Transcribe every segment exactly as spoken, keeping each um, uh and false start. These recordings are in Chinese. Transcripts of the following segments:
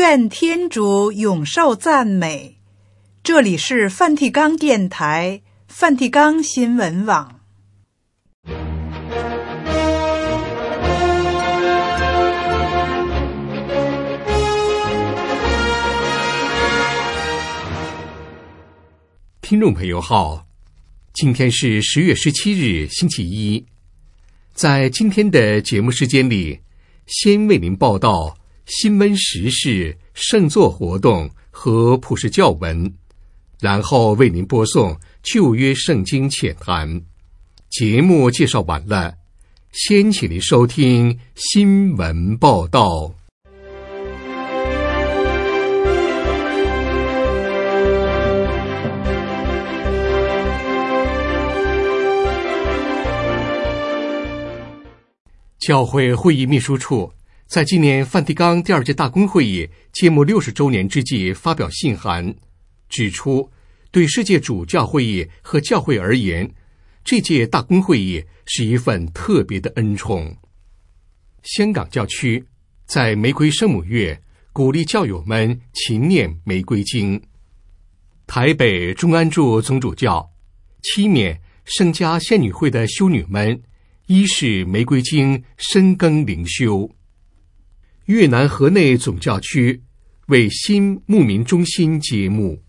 愿天主永受赞美。这里是梵蒂冈电台、梵蒂冈新闻网。 听众朋友好，今天是十月十七日，星期一。在今天的节目时间里，先为您报道新闻时事、圣座活动和普世教文，然后为您播送旧约圣经浅谈。节目介绍完了，先请您收听新闻报道。教会会议秘书处在纪念梵蒂冈第二届大公会议届幕六十周年之际发表信函，指出对世界主教会议和教会而言，这届大公会议是一份特别的恩宠。香港教区在玫瑰圣母月鼓励教友们勤念玫瑰经。台北中安驻总主教期勉圣家仙女会的修女们依是玫瑰经深耕灵修。越南河内总教区为新牧民中心揭幕。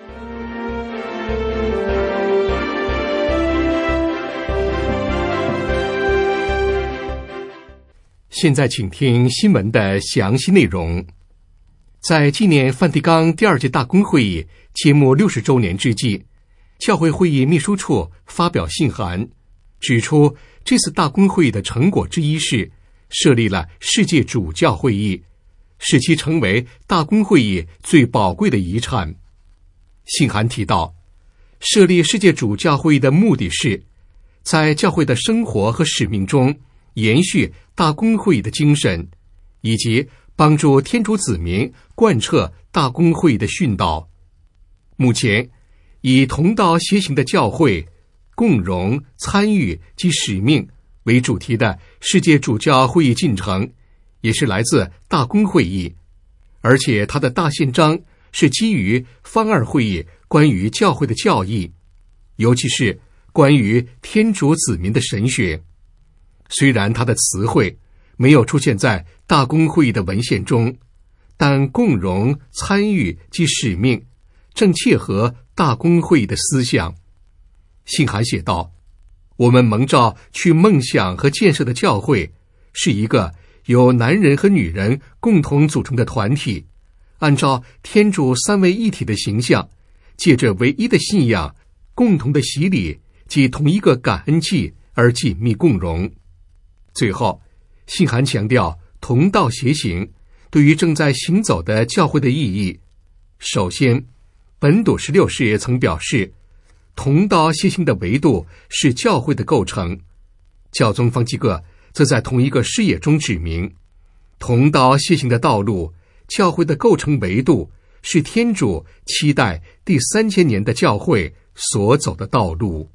现在请听新闻的详细内容。在纪念梵蒂冈第二届大公会议揭幕六十周年之际，教会会议秘书处发表信函，指出这次大公会议的成果之一是设立了世界主教会议，使其成为大公会议最宝贵的遗产。信函提到，设立世界主教会议的目的是在教会的生活和使命中延续大公会议的精神，以及帮助天主子民贯彻大公会议的训导。目前以同道协行的教会共荣、参与及使命为主题的世界主教会议进程，也是来自大公会议，而且它的大宪章是基于方二会议关于教会的教义，尤其是关于天主子民的神学。虽然它的词汇没有出现在大公会议的文献中，但共荣、参与及使命正切合大公会议的思想。信函写道，我们蒙召去梦想和建设的教会是一个由男人和女人共同组成的团体，按照天主三位一体的形象，借着唯一的信仰、共同的洗礼及同一个感恩祭而紧密共融。最后，信函强调同道协行对于正在行走的教会的意义。首先，本笃十六世曾表示，同道协行的维度是教会的构成。教宗方济各则在同一个事业中指明，同道协行的道路，教会的构成维度是天主期待第三千年的教会所走的道路。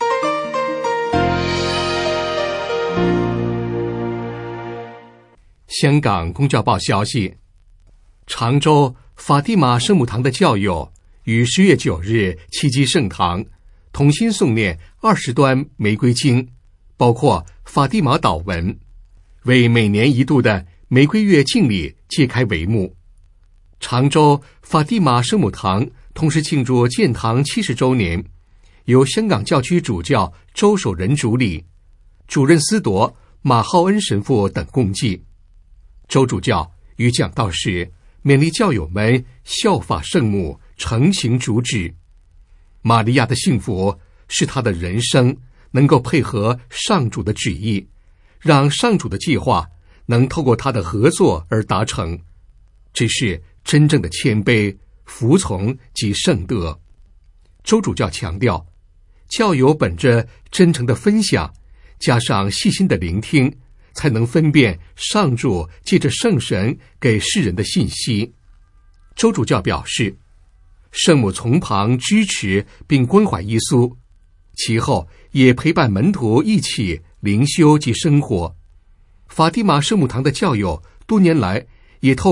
香港公教报消息，常州法蒂玛圣母堂的教友于十月九日齐集圣堂，同心诵念二十端玫瑰经，包括法蒂玛祷文，为每年一度的玫瑰月敬礼揭开帷幕。常州法蒂玛圣母堂同时庆祝建堂七十周年，由香港教区主教周守仁主礼，主任司铎马浩恩神父等共祭。周主教于讲道时勉励教友们效法圣母，承行主旨。玛利亚的幸福是她的人生能够配合上主的旨意，让上主的计划能透过她的合作而达成。这是真正的谦卑、服从及圣德。周主教强调，教友本着真诚的分享，加上细心的聆听，才能分辨上主借着圣神给世人的信息。周主教表示，圣母从旁支持并关怀耶稣，其后也陪伴门徒一起灵修及生活。法蒂玛圣母堂的教友多年来也透过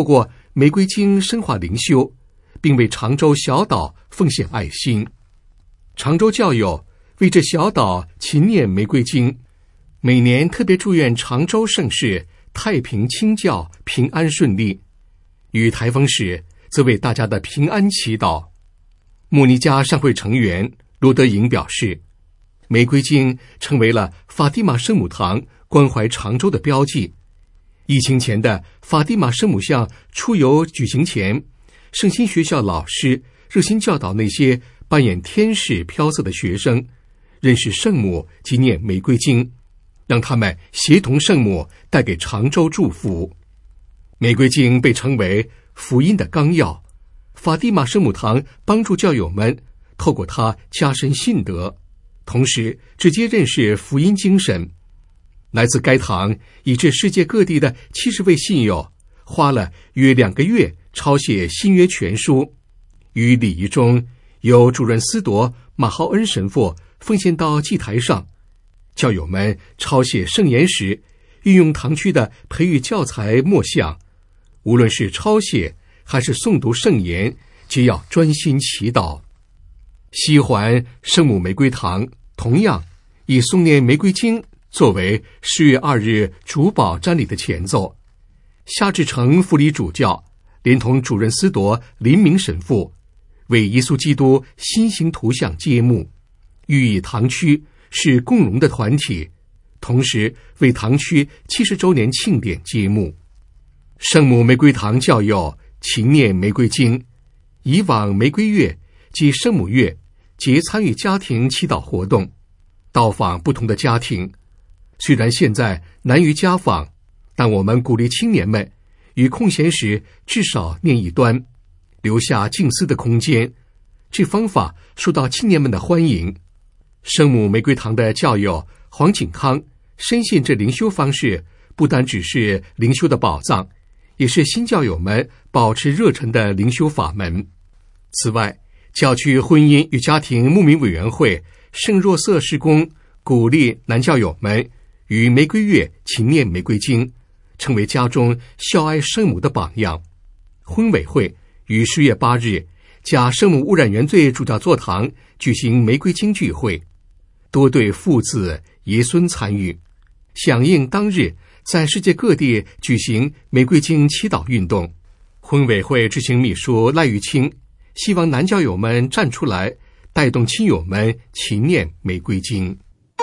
玫瑰经深化灵修，并为长洲小岛奉献爱心。长洲教友为这小岛勤念玫瑰经，每年特别祝愿长洲盛世太平清教，平安顺利。与台风时则为大家的平安祈祷。慕尼加善会成员罗德莹表示，玫瑰经成为了法蒂玛圣母堂关怀长洲的标记。疫情前的法蒂玛圣母像出游举行前，圣心学校老师热心教导那些扮演天使飘色的学生认识圣母及念玫瑰经，让他们协同圣母带给长洲祝福。玫瑰经被称为福音的纲要，法蒂玛圣母堂帮助教友们透过它加深信德，同时直接认识福音精神。来自该堂以至世界各地的七十位信友花了约两个月抄写新约全书，于礼仪中由主任司铎马浩恩神父奉献到祭台上。教友们抄写圣言时运用堂区的培育教材默想，无论是抄写还是诵读圣言，皆要专心祈祷。西环圣母玫瑰堂同样以诵念玫瑰经作为十月二日主保瞻礼的前奏。夏志诚副理主教连同主任司铎林明神父为耶稣基督心形图像揭幕，寓意堂区是共荣的团体，同时为堂区七十周年庆典揭幕。圣母玫瑰堂教友勤念玫瑰经，以往玫瑰月及圣母月皆参与家庭祈祷活动，到访不同的家庭。虽然现在难于家访，但我们鼓励青年们于空闲时至少念一端，留下静思的空间。这方法受到青年们的欢迎。圣母玫瑰堂的教友黄景康深信这灵修方式不单只是灵修的宝藏，也是新教友们保持热忱的灵修法门。此外，教区婚姻与家庭牧民委员会圣若瑟事工鼓励男教友们于玫瑰月勤念玫瑰经，成为家中孝爱圣母的榜样。婚委会于十月八日假圣母污染原罪主教座堂举行玫瑰经聚会，多对父子爷孙参与，响应当日在世界各地举行玫瑰经祈祷运动。婚委会执行秘书赖玉清希望男教友们站出来，带动亲友们勤念玫瑰经。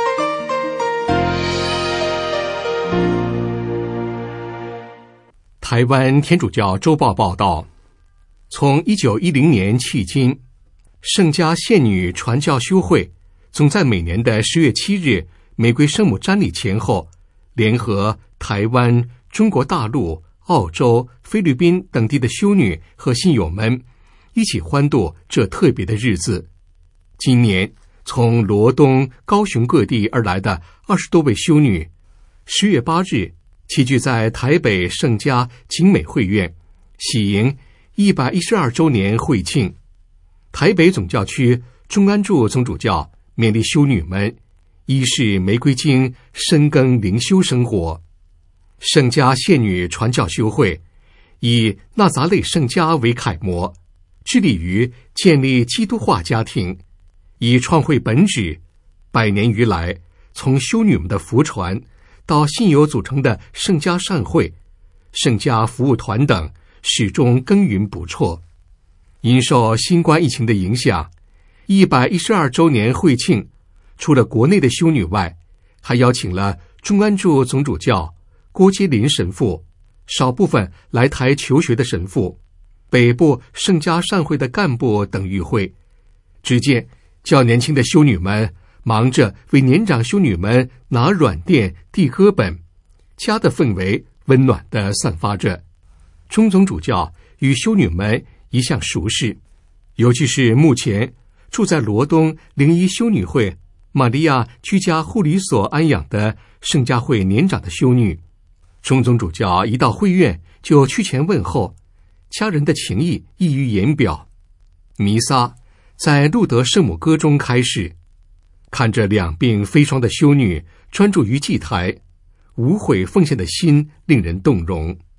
台湾天主教周报报道，从一九一零年迄今，圣家献女传教修会总在每年的十月七日玫瑰圣母瞻礼前后，联合台湾、中国大陆、澳洲、菲律宾等地的修女和信友们一起欢度这特别的日子。今年从罗东、高雄各地而来的二十多位修女，十月八日齐聚在台北圣家景美会院，喜迎一百一十二周年会庆。台北总教区钟安柱总主教勉励修女们依是玫瑰经，深耕灵修生活。圣家献女传教修会以纳匝肋圣家为楷模，致力于建立基督化家庭，以创会本旨，百年余来，从修女们的福传到信友组成的圣家善会、圣家服务团等，始终耕耘不辍。因受新冠疫情的影响，一百一十二周年会庆除了国内的修女外，还邀请了钟安柱总主教、郭接林神父、少部分来台求学的神父、北部圣家善会的干部等与会。只见较年轻的修女们忙着为年长修女们拿软垫、递歌本，家的氛围温暖地散发着。钟总主教与修女们一向熟识，尤其是目前住在罗东灵医修女会玛利亚居家护理所安养的圣家会年长的修女，钟总主教一到会院就趋前问候，家人的情谊溢于言表。弥撒在路德圣母歌中开始，看着两鬓飞霜的修女专注于祭台，无悔奉献的心令人动容。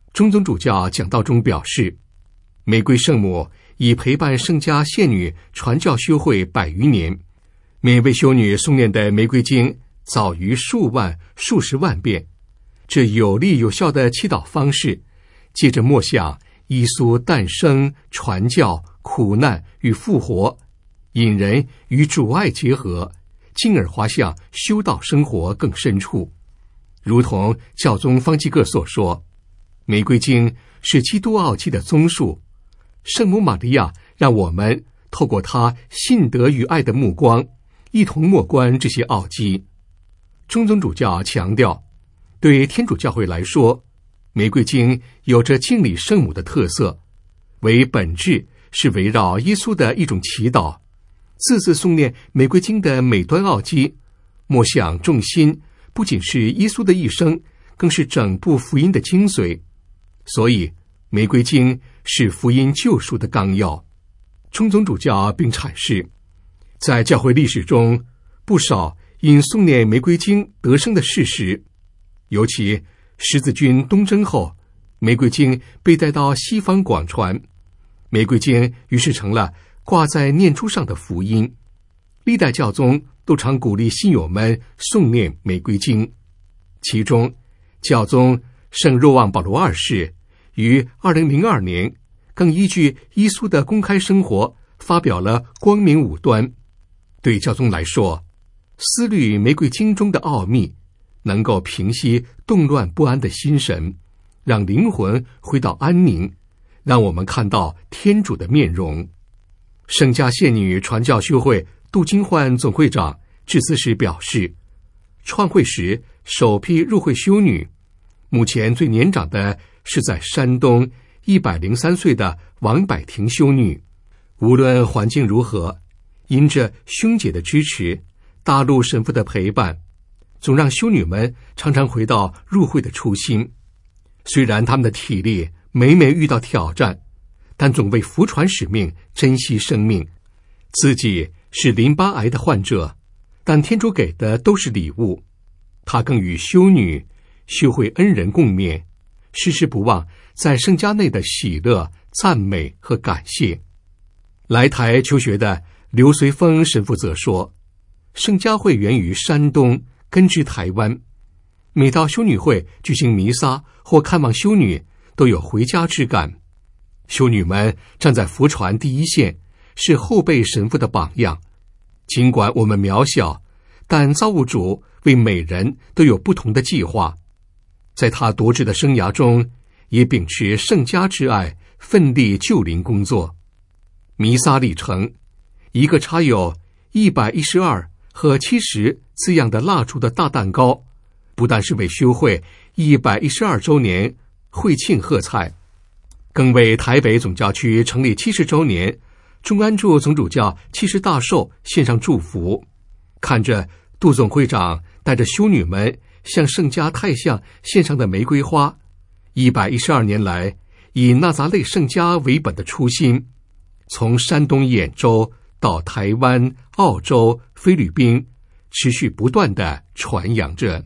中宗主教讲道中表示，玫瑰圣母已陪伴圣家献女传教修会百余年，每位修女诵念的玫瑰经早于数万数十万遍。这有力有效的祈祷方式，借着默想耶稣诞生、传教、苦难与复活，引人与主爱结合，进而滑向修道生活更深处。如同教宗方济各所说，玫瑰经是基督奥迹的综述，圣母玛利亚让我们透过她信德与爱的目光，一同默观这些奥迹。中宗主教强调，对天主教会来说，玫瑰经有着敬礼圣母的特色，为本质是围绕耶稣的一种祈祷。字字诵念玫瑰经的每端奥迹，默想重心不仅是耶稣的一生，更是整部福音的精髓。所以玫瑰经是福音救赎的纲要。中宗主教并阐释，在教会历史中，不少因诵念玫瑰经得生的事实，尤其十字军东征后，玫瑰经被带到西方广传，玫瑰经于是成了挂在念珠上的福音。历代教宗都常鼓励信友们诵念玫瑰经，其中教宗圣若望保罗二世于二零零二年更依据耶稣的公开生活发表了光明五端。对教宗来说，思虑玫瑰经中的奥秘，能够平息动乱不安的心神，让灵魂回到安宁，让我们看到天主的面容。圣家献女传教修会杜金焕总会长致辞时表示，创会时首批入会修女，目前最年长的是在山东一百零三岁的王百婷修女。无论环境如何，因着兄姐的支持，大陆神父的陪伴，总让修女们常常回到入会的初心。虽然他们的体力每每遇到挑战，但总为福传使命珍惜生命。自己是淋巴癌的患者，但天主给的都是礼物。他更与修女、修会恩人共勉，时时不忘在圣家内的喜乐、赞美和感谢。来台求学的刘随峰神父则说，圣家会源于山东，根植台湾。每到修女会举行弥撒或看望修女，都有回家之感。修女们站在福传第一线，是后辈神父的榜样。尽管我们渺小，但造物主为每人都有不同的计划。在他夺志的生涯中，也秉持圣家之爱，奋力救灵工作。弥撒礼程，一个插有一百一十二和七十字样的蜡烛的大蛋糕，不但是为修会一百一十二周年会庆贺菜，更为台北总教区成立七十周年中安驻总主教七十大寿献上祝福。看着杜总会长带着修女们向圣家太像献上的玫瑰花，一百一十二年来以纳匝肋圣家为本的初心，从山东兖州到台湾、澳洲、菲律宾，持续不断地传扬着。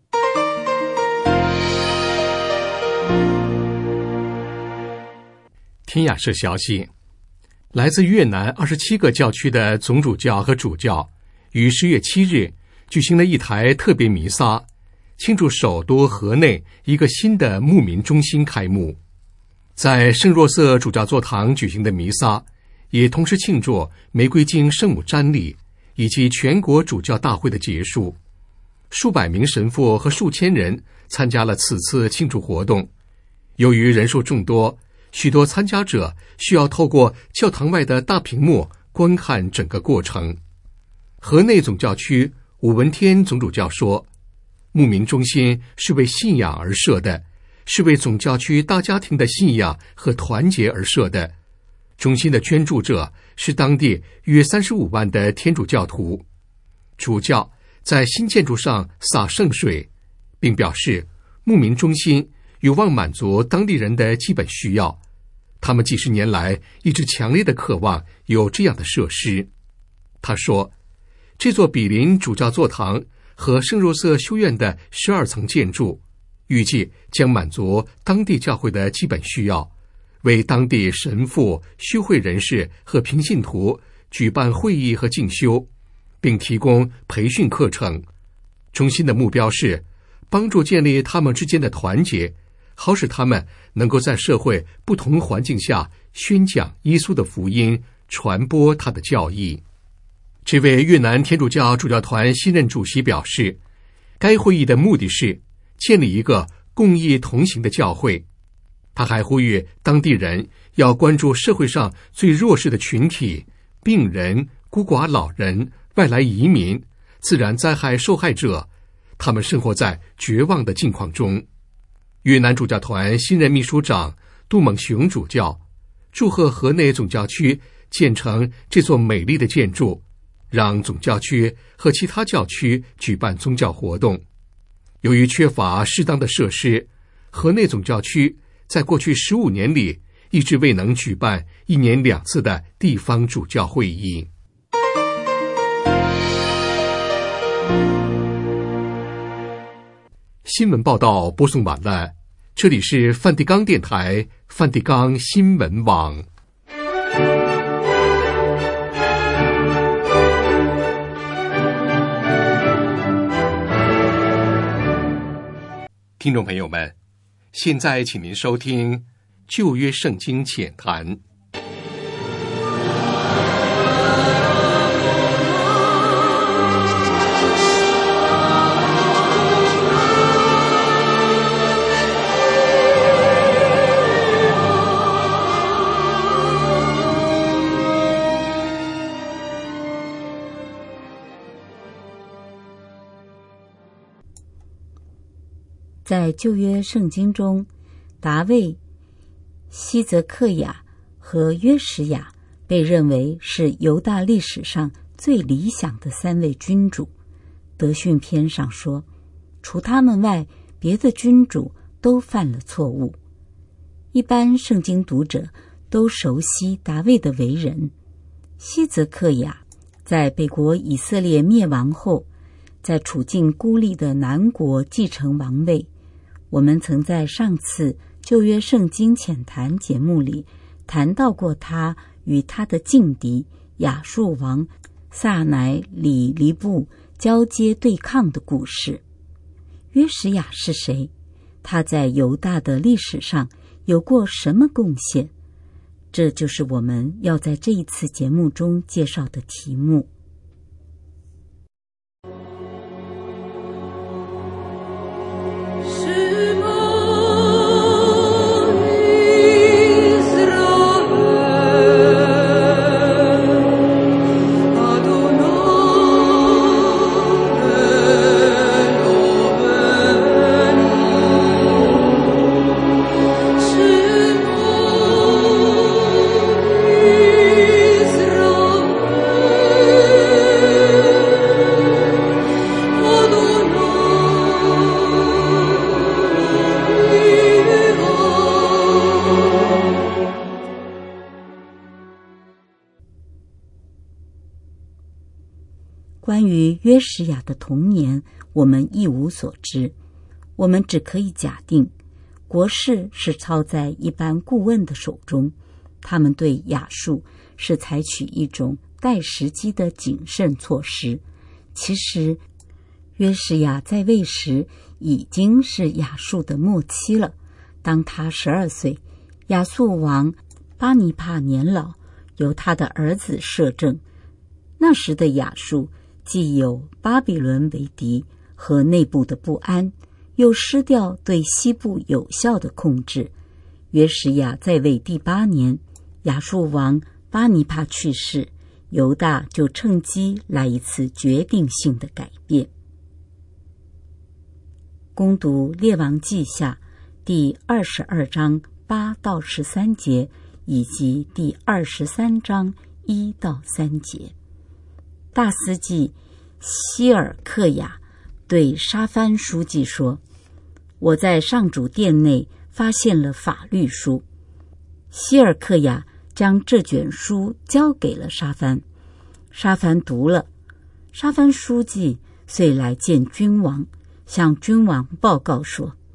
天雅社消息，来自越南二十七个教区的总主教和主教于十月七日举行了一台特别弥撒，庆祝首都河内一个新的牧民中心开幕。在圣若瑟主教座堂举行的弥撒，也同时庆祝玫瑰经圣母瞻礼以及全国主教大会的结束。数百名神父和数千人参加了此次庆祝活动。由于人数众多，许多参加者需要透过教堂外的大屏幕观看整个过程。河内总教区武文天总主教说，牧民中心是为信仰而设的，是为总教区大家庭的信仰和团结而设的。中心的捐助者是当地约三十五万的天主教徒。主教在新建筑上洒圣水，并表示牧民中心有望满足当地人的基本需要。他们几十年来一直强烈的渴望有这样的设施。他说，这座比邻主教座堂和圣若瑟修院的十二层建筑， 预计将满足当地教会的基本需要，为当地神父、修会人士和平信徒举办会议和进修，并提供培训课程。中心的目标是帮助建立他们之间的团结，好使他们能够在社会不同环境下宣讲耶稣的福音，传播他的教义。这位越南天主教主教团新任主席表示，该会议的目的是建立一个共益同行的教会。他还呼吁当地人要关注社会上最弱势的群体，病人、孤寡老人、外来移民、自然灾害受害者，他们生活在绝望的境况中。越南主教团新任秘书长杜猛雄主教祝贺河内总教区建成这座美丽的建筑，让总教区和其他教区举办宗教活动。由于缺乏适当的设施，河内总教区在过去十五年里一直未能举办一年两次的地方主教会议。新闻报道播送完了，这里是梵蒂冈电台梵蒂冈新闻网。听众朋友们，现在请您收听旧约圣经浅谈。 在旧约圣经中，达味、希泽克雅和约什雅被认为是犹大历史上最理想的三位君主。德训篇上说，除他们外，别的君主都犯了错误。一般圣经读者都熟悉达味的为人。希泽克雅在北国以色列灭亡后，在处境孤立的南国继承王位。我们曾在上次旧约圣经浅谈节目里谈到过他与他的劲敌亚述王萨乃里黎布交接对抗的故事。约什雅是谁？他在犹大的历史上有过什么贡献？这就是我们要在这一次节目中介绍的题目。关于约什雅的童年，我们一无所知。我们只可以假定，国事是操在一般顾问的手中，他们对亚述是采取一种待时机的谨慎措施。其实，约什雅在位时已经是亚述的末期了。当他十二岁，亚述王巴尼帕年老，由他的儿子摄政。那时的亚述既有巴比伦为敌和内部的不安，又失掉对西部有效的控制。约什雅在位第八年，亚述王巴尼帕去世，犹大就趁机来一次决定性的改变。攻读列王记下第二十二章八到十三节，以及第二十三章一到三节。大司祭希尔克雅对沙番书记说，我在上主殿内发现了法律书。希尔克雅将这卷书交给了沙番，沙番读了。沙番书记遂来见君王，向君王报告说，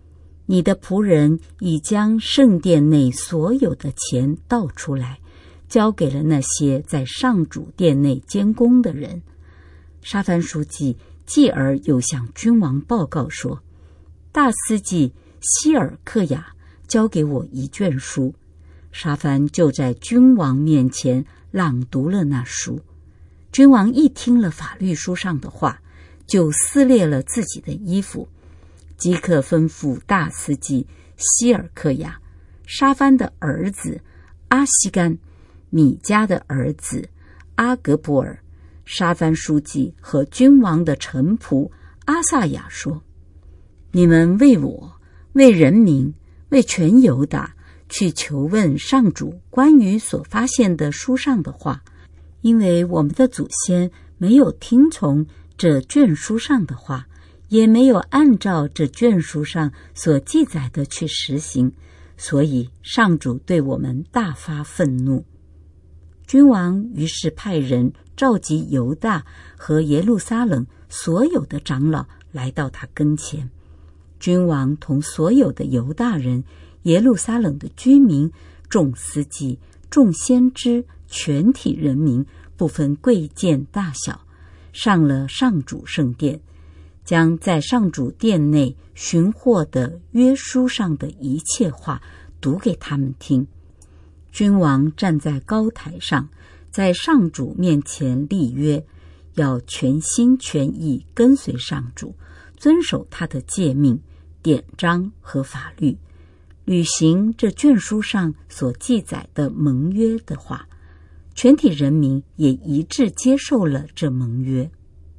你的仆人已将圣殿内所有的钱倒出来，交给了那些在上主殿内监工的人。沙番书记继而又向君王报告说，大司祭希尔克雅交给我一卷书。沙番就在君王面前朗读了那书。君王一听了法律书上的话，就撕裂了自己的衣服，即刻吩咐大司祭希尔克雅、沙番的儿子阿西干、米迦的儿子阿格伯尔、沙番书记和君王的臣仆阿萨雅说，你们为我、为人民、为全犹大去求问上主关于所发现的书上的话，因为我们的祖先没有听从这卷书上的话，也没有按照这卷书上所记载的去实行，所以上主对我们大发愤怒。君王于是派人召集犹大和耶路撒冷所有的长老来到他跟前。君王同所有的犹大人、耶路撒冷的居民、众司祭、众先知、全体人民，不分贵贱大小，上了上主圣殿，将在上主殿内寻获的约书上的一切话读给他们听。君王站在高台上，在上主面前立约，要全心全意跟随上主，遵守他的诫命、典章和法律，履行这卷书上所记载的盟约的话。全体人民也一致接受了这盟约。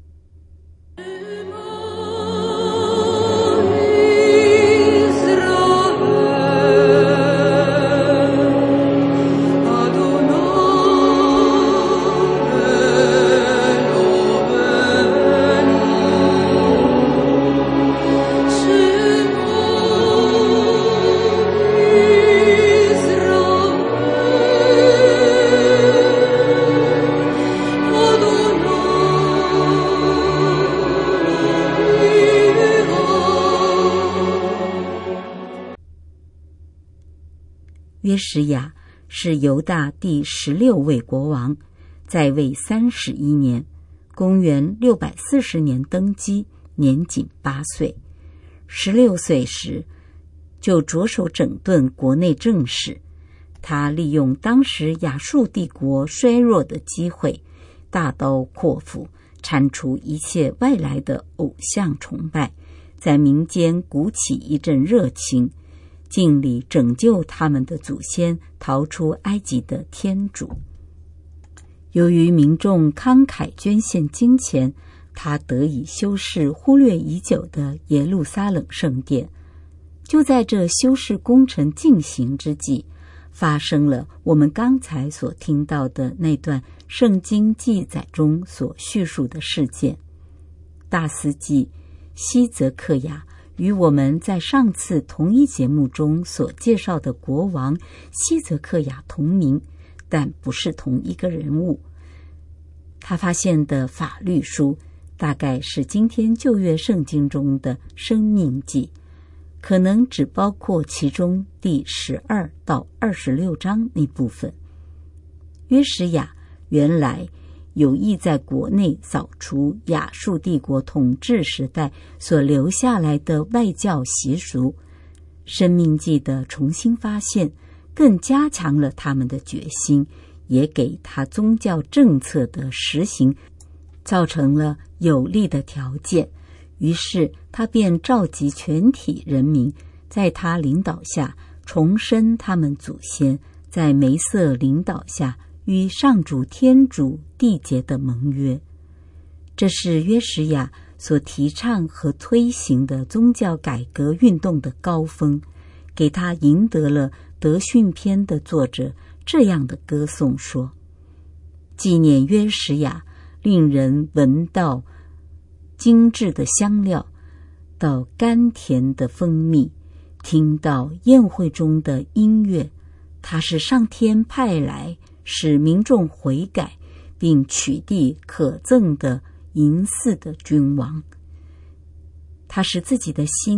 约什亚是犹大第十六位国王，在位三十一年，公元六百四十年登基，年仅八岁。十六岁时就着手整顿国内政事。他利用当时亚述帝国衰弱的机会，大刀阔斧铲除一切外来的偶像崇拜，在民间鼓起一阵热情，尽力拯救他们的祖先逃出埃及的天主。由于民众慷慨捐献金钱，他得以修饰忽略已久的耶路撒冷圣殿。就在这修饰工程进行之际，发生了我们刚才所听到的那段圣经记载中所叙述的事件。大司祭希泽克雅与我们在上次同一节目中所介绍的国王希泽克雅同名，但不是同一个人物。他发现的法律书大概是今天旧约圣经中的生命记，可能只包括其中第十二到二十六章那部分。约什亚原来有意在国内扫除亚述帝国统治时代所留下来的外教习俗，生命记的重新发现更加强了他们的决心，也给他宗教政策的实行造成了有利的条件。于是他便召集全体人民，在他领导下重申他们祖先在梅瑟领导下与上主天主缔结的盟约。这是约什亚所提倡和推行的宗教改革运动的高峰，给他赢得了德训篇的作者这样的歌颂说：纪念约什亚，令人闻到精致的香料，到甘甜的蜂蜜，听到宴会中的音乐。他是上天派来使民众悔改并取缔可憎的淫祀的君王。他使自己的心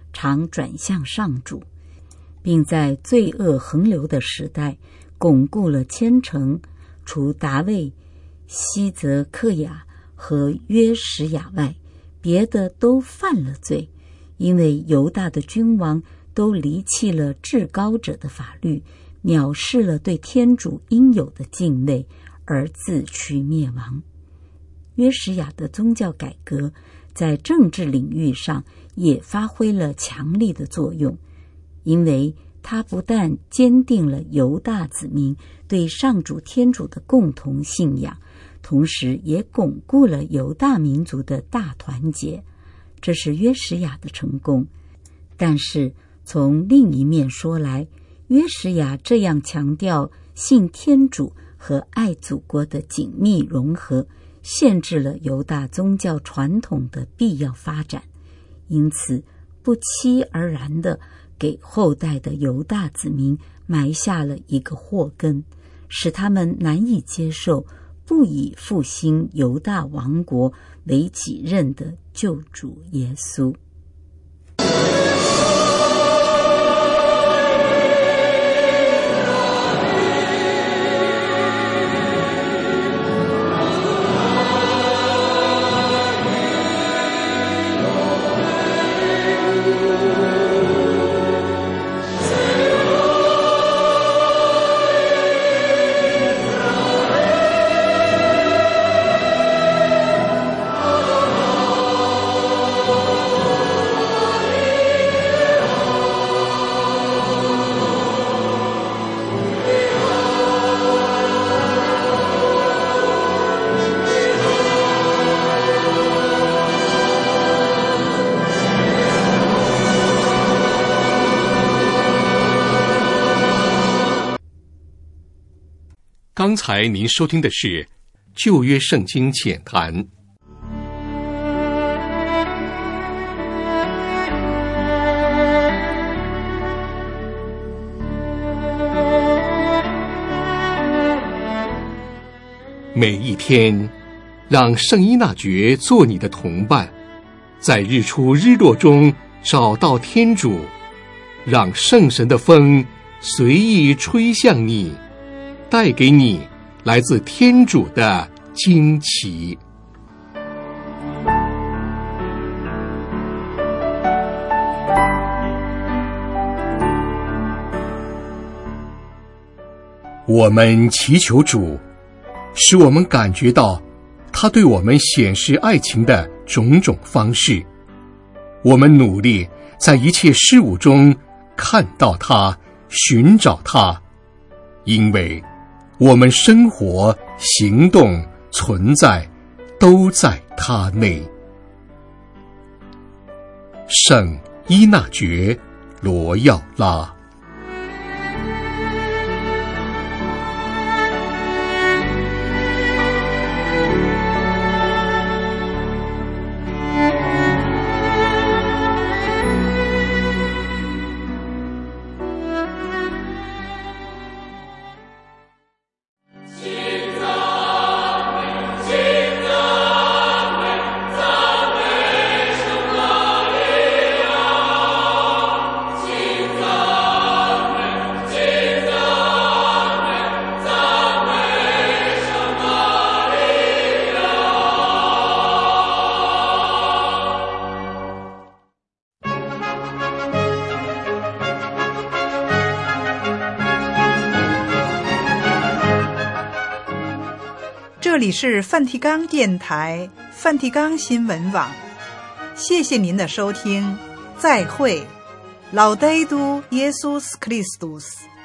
常转向上主，并在罪恶横流的时代巩固了虔诚，除达味、希泽克雅和约什雅外，别的都犯了罪，因为犹大的君王都离弃了至高者的法律，藐视了对天主应有的敬畏，而自取灭亡。约什雅的宗教改革在政治领域上也发挥了强力的作用，因为他不但坚定了犹大子民对上主天主的共同信仰，同时也巩固了犹大民族的大团结，这是约什雅的成功。但是从另一面说来，约什雅这样强调信天主和爱祖国的紧密融合，限制了犹大宗教传统的必要发展，因此不期而然地给后代的犹大子民埋下了一个祸根，使他们难以接受不以复兴犹大王国为己任的救主耶稣。 刚才您收听的是旧约圣经浅谈。每一天，让圣依纳爵做你的同伴，在日出日落中找到天主，让圣神的风随意吹向你，带给你来自天主的惊奇。我们祈求主，使我们感觉到他对我们显示爱情的种种方式。我们努力在一切事物中看到他，寻找他，因为我们生活、行动、存在，都在他内。圣依纳爵罗耀拉。 这里是梵蒂冈电台梵蒂冈新闻网，谢谢您的收听，再会，老戴都耶稣斯克里斯多斯。